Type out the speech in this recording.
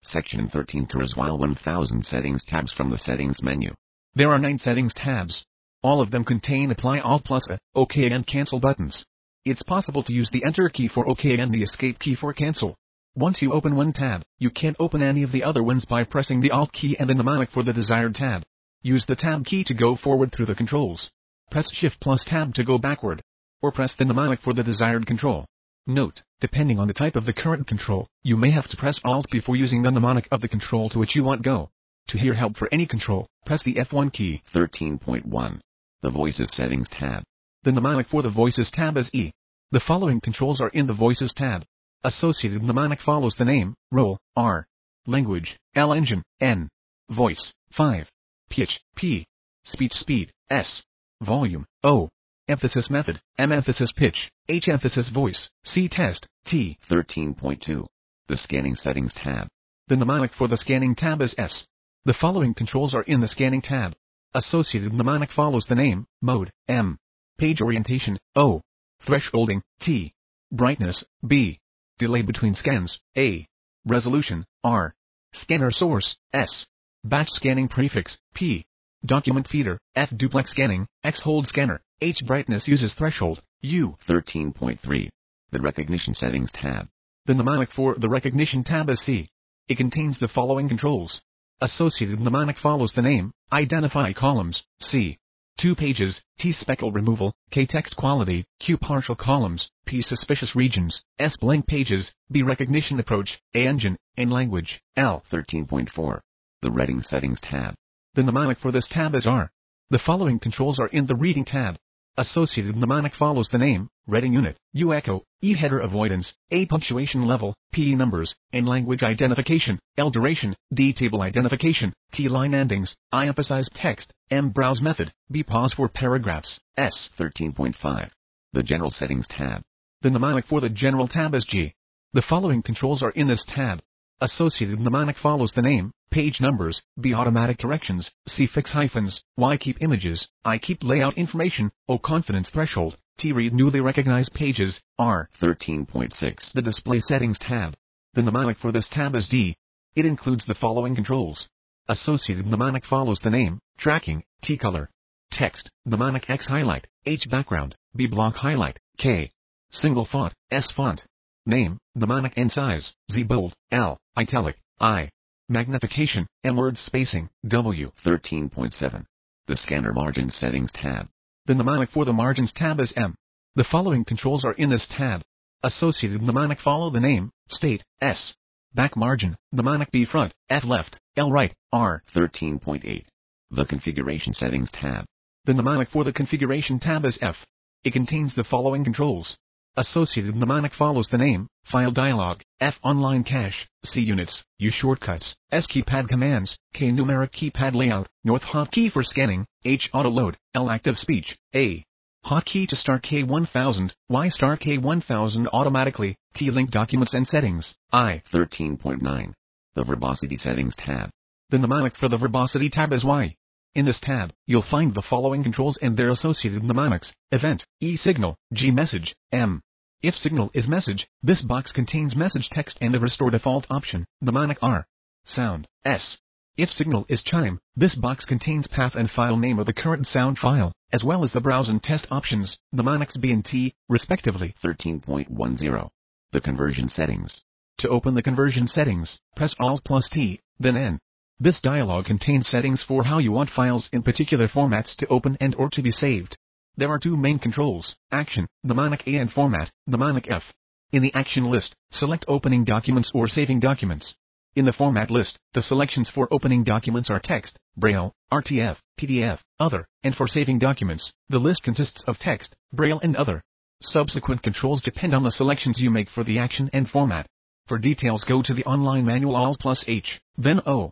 Section 13 Kurzweil 1000 Settings tabs from the Settings menu. There are 9 Settings tabs. All of them contain Apply Alt plus A, OK and Cancel buttons. It's possible to use the Enter key for OK and the Escape key for Cancel. Once you open one tab, you can't open any of the other ones by pressing the Alt key and the mnemonic for the desired tab. Use the Tab key to go forward through the controls. Press Shift plus Tab to go backward. Or press the mnemonic for the desired control. Note, depending on the type of the current control, you may have to press Alt before using the mnemonic of the control to which you want go. To hear help for any control, press the F1 key. 13.1. The Voices Settings tab. The mnemonic for the Voices tab is E. The following controls are in the Voices tab. Associated mnemonic follows the name, role, R. Language, L. Engine, N. Voice, 5. Pitch, P. Speech speed, S. Volume, O. Emphasis method, M. Emphasis pitch, H. Emphasis voice, C. Test, T. 13.2. The Scanning Settings tab. The mnemonic for the Scanning tab is S. The following controls are in the Scanning tab. Associated mnemonic follows the name, mode, M. Page orientation, O. Thresholding, T. Brightness, B. Delay between scans, A. Resolution, R. Scanner source, S. Batch scanning prefix, P. Document feeder, F. Duplex scanning, X. Hold scanner, H. Brightness uses threshold, U. 13.3. The Recognition Settings tab. The mnemonic for the Recognition tab is C. It contains the following controls. Associated mnemonic follows the name, Identify columns, C. 2 pages, T. Speckle removal, K. Text quality, Q. Partial columns, P. Suspicious regions, S. Blank pages, B. Recognition approach, A. Engine, N. Language, L. 13.4. The Reading Settings tab. The mnemonic for this tab is R. The following controls are in the Reading tab. Associated mnemonic follows the name, Reading Unit, U. Echo, E. Header avoidance, A. Punctuation level, P. Numbers, N. Language identification, L. Duration, D. Table identification, T. Line endings, I. Emphasize text, M. Browse method, B. Pause for paragraphs, S. 13.5. The General Settings tab. The mnemonic for the General tab is G. The following controls are in this tab. Associated mnemonic follows the name, Page numbers, B. Automatic corrections, C. Fix hyphens, Y. Keep images, I. Keep layout information, O. Confidence threshold, T. Read newly recognized pages, R. 13.6. The Display Settings tab. The mnemonic for this tab is D. It includes the following controls. Associated mnemonic follows the name, Tracking, T. Color. Text, mnemonic X. Highlight, H. Background, B. Block highlight, K. Single font, S. Font. Name, mnemonic N. Size, Z. Bold, L. Italic, I. Magnification, M. Word spacing, W. 13.7. The Scanner Margins Settings tab. The mnemonic for the Margins tab is M. The following controls are in this tab. Associated mnemonic follow the name, State, S. Back margin, mnemonic B. Front, F. Left, L. Right, R. 13.8. The Configuration Settings tab. The mnemonic for the Configuration tab is F. It contains the following controls. Associated mnemonic follows the name, File dialog, F. Online cache, C. Units, U. Shortcuts, S. Keypad commands, K. Numeric keypad layout, North hotkey for scanning, H. Auto load, L. Active speech, A. Hotkey to start K1000, Y. Start K1000 automatically, T. Link documents and settings, I. 13.9. The Verbosity Settings tab. The mnemonic for the Verbosity tab is Y. In this tab, you'll find the following controls and their associated mnemonics, Event, E. Signal, G. Message, M. If signal is message, this box contains message text and a restore default option, mnemonic R. Sound, S. If signal is chime, this box contains path and file name of the current sound file, as well as the browse and test options, mnemonics B and T, respectively. 13.10. The Conversion Settings. To open the conversion settings, press Alt plus T, then N. This dialog contains settings for how you want files in particular formats to open and or to be saved. There are 2 main controls, Action, mnemonic A and Format, mnemonic F. In the Action list, select Opening Documents or Saving Documents. In the Format list, the selections for opening documents are text, Braille, RTF, PDF, Other, and for saving documents, the list consists of text, Braille and Other. Subsequent controls depend on the selections you make for the Action and Format. For details go to the online manual Alt plus H, then O.